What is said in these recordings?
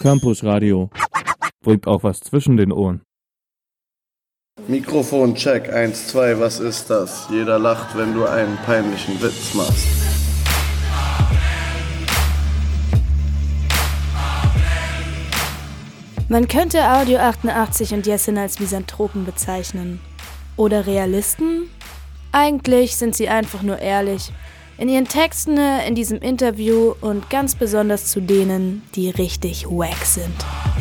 Campus Radio. Bringt auch was zwischen den Ohren. Mikrofon check, 1, 2, was ist das? Jeder lacht, wenn du einen peinlichen Witz machst. Man könnte Audio 88 und Jessin als Misanthropen bezeichnen. Oder Realisten? Eigentlich sind sie einfach nur ehrlich. In ihren Texten, in diesem Interview und ganz besonders zu denen, die richtig wack sind.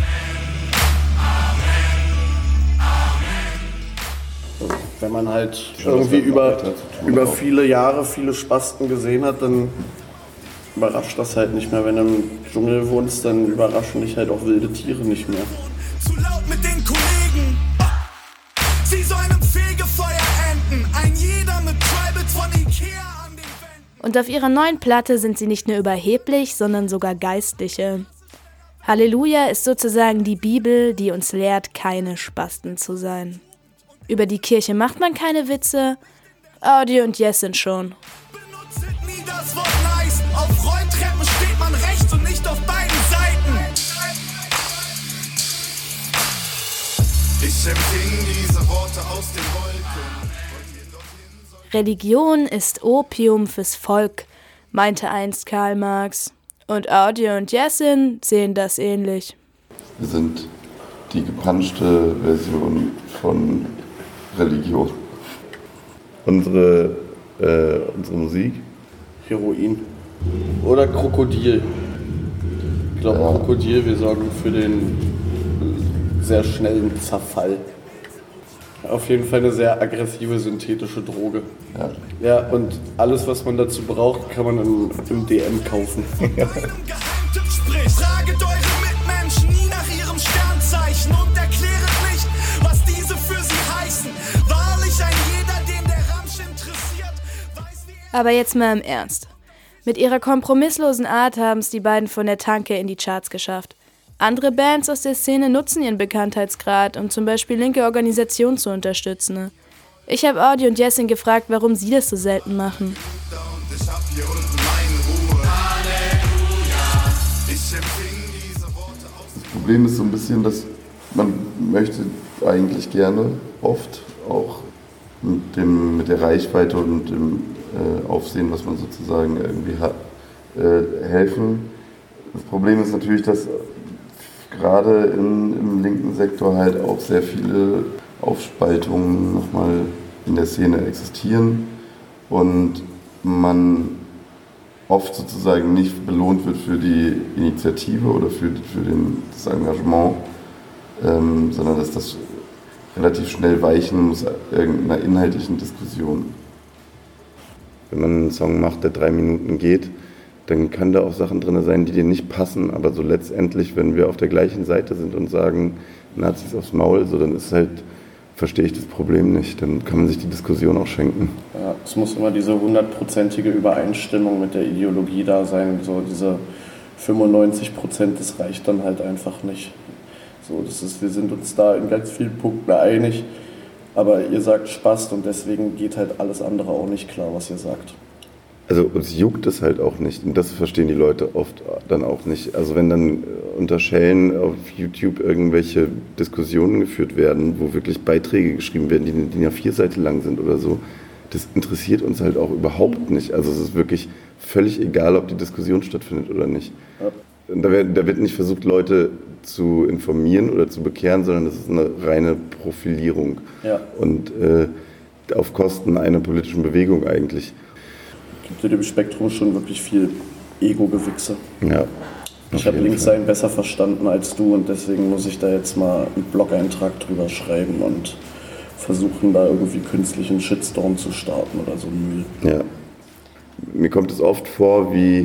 Wenn man halt irgendwie über viele Jahre viele Spasten gesehen hat, dann überrascht das halt nicht mehr. Wenn du im Dschungel wohnst, dann überraschen dich halt auch wilde Tiere nicht mehr. Zu laut mit den Kollegen. Sie sollen im Fegefeuer enden. Ein jeder mit Tribal von Ikea an den Wänden. Und auf ihrer neuen Platte sind sie nicht nur überheblich, sondern sogar Geistliche. Halleluja ist sozusagen die Bibel, die uns lehrt, keine Spasten zu sein. Über die Kirche macht man keine Witze, Audio und Jessin schon. Benutzt nie das Wort nice. Auf Rolltreppen steht man rechts und nicht auf beiden Seiten. Ich empfing diese Worte aus den Wolken. Religion ist Opium fürs Volk, meinte einst Karl Marx. Und Audio und Jessin sehen das ähnlich. Wir sind die gepanschte Version von Religion. Unsere Musik? Heroin. Oder Krokodil. Ich glaube, ja. Krokodil, wir sorgen für den sehr schnellen Zerfall. Auf jeden Fall eine sehr aggressive synthetische Droge. Ja. Ja, und alles, was man dazu braucht, kann man im DM kaufen. Geheimtipp spricht. Fraget eure Mitmenschen nie nach ihrem Sternzeichen und erkläret nicht, was diese für sie heißen. Wahrlich ein jeder, den der Ramsch interessiert, weiß wie. Aber jetzt mal im Ernst. Mit ihrer kompromisslosen Art haben es die beiden von der Tanke in die Charts geschafft. Andere Bands aus der Szene nutzen ihren Bekanntheitsgrad, um zum Beispiel linke Organisationen zu unterstützen. Ich habe Audio und Jessin gefragt, warum sie das so selten machen. Das Problem ist so ein bisschen, dass man möchte eigentlich gerne oft auch mit der Reichweite und dem Aufsehen, was man sozusagen irgendwie hat, helfen. Das Problem ist natürlich, dass gerade im linken Sektor halt auch sehr viele Aufspaltungen nochmal in der Szene existieren und man oft sozusagen nicht belohnt wird für die Initiative oder für das Engagement, sondern dass das relativ schnell weichen muss irgendeiner inhaltlichen Diskussion. Wenn man einen Song macht, der 3 Minuten geht, dann kann da auch Sachen drin sein, die dir nicht passen, aber so letztendlich, wenn wir auf der gleichen Seite sind und sagen, Nazis aufs Maul, so dann ist halt, verstehe ich das Problem nicht, dann kann man sich die Diskussion auch schenken. Ja, es muss immer diese 100%ige Übereinstimmung mit der Ideologie da sein, so diese 95%, das reicht dann halt einfach nicht. So, wir sind uns da in ganz vielen Punkten einig, aber ihr sagt Spaß und deswegen geht halt alles andere auch nicht klar, was ihr sagt. Also uns juckt es halt auch nicht und das verstehen die Leute oft dann auch nicht. Also wenn dann unter Schellen auf YouTube irgendwelche Diskussionen geführt werden, wo wirklich Beiträge geschrieben werden, die DIN A4 Seite lang sind oder so, das interessiert uns halt auch überhaupt nicht. Also es ist wirklich völlig egal, ob die Diskussion stattfindet oder nicht. Ja. Da wird nicht versucht, Leute zu informieren oder zu bekehren, sondern das ist eine reine Profilierung. Ja. Und auf Kosten einer politischen Bewegung eigentlich. Gibt in dem Spektrum schon wirklich viel Ego-Gewichse. Ja. Ich habe Linkssein besser verstanden als du und deswegen muss ich da jetzt mal einen Blog-Eintrag drüber schreiben und versuchen, da irgendwie künstlichen Shitstorm zu starten oder so Müll. Ja. Mir kommt es oft vor wie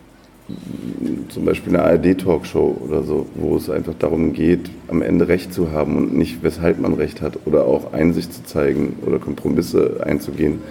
zum Beispiel eine ARD-Talkshow oder so, wo es einfach darum geht, am Ende Recht zu haben und nicht, weshalb man Recht hat oder auch Einsicht zu zeigen oder Kompromisse einzugehen.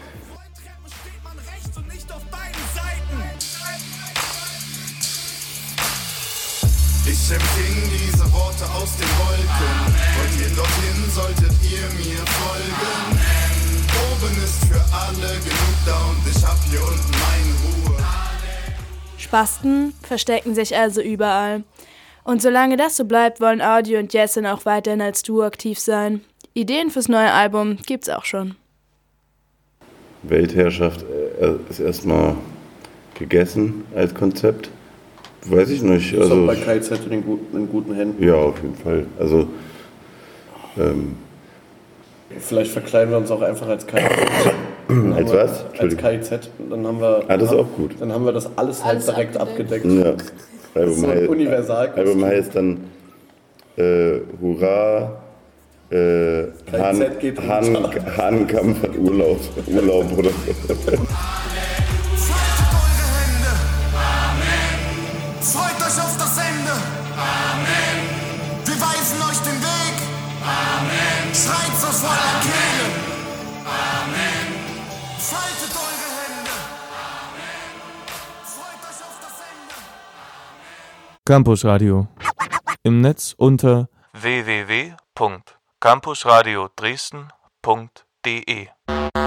Ich empfing diese Worte aus den Wolken. Wollt ihr dorthin, solltet ihr mir folgen. Oben ist für alle genug da und ich hab hier unten meine Ruhe. Spasten verstecken sich also überall. Und solange das so bleibt, wollen Audio und Jessin auch weiterhin als Duo aktiv sein. Ideen fürs neue Album gibt's auch schon. Weltherrschaft ist erstmal gegessen als Konzept. Weiß ich nicht. Ist auch bei KIZ in guten Händen. Ja, auf jeden Fall. Also vielleicht verkleiden wir uns auch einfach als KIZ. Als was? Als KIZ. Dann haben wir. Das ist auch gut. Dann haben wir das alles halt direkt abgedeckt. Ja. Das ist so ein Album heißt dann Hurra, Hahnenkampf hat Urlaub oder so. Freut euch auf das Ende. Amen. Wir weisen euch den Weg. Amen. Schreit so voller Kehle. Amen. Faltet eure Hände. Amen. Freut euch auf das Ende. Campus Radio. Im Netz unter www.campusradio Dresden.de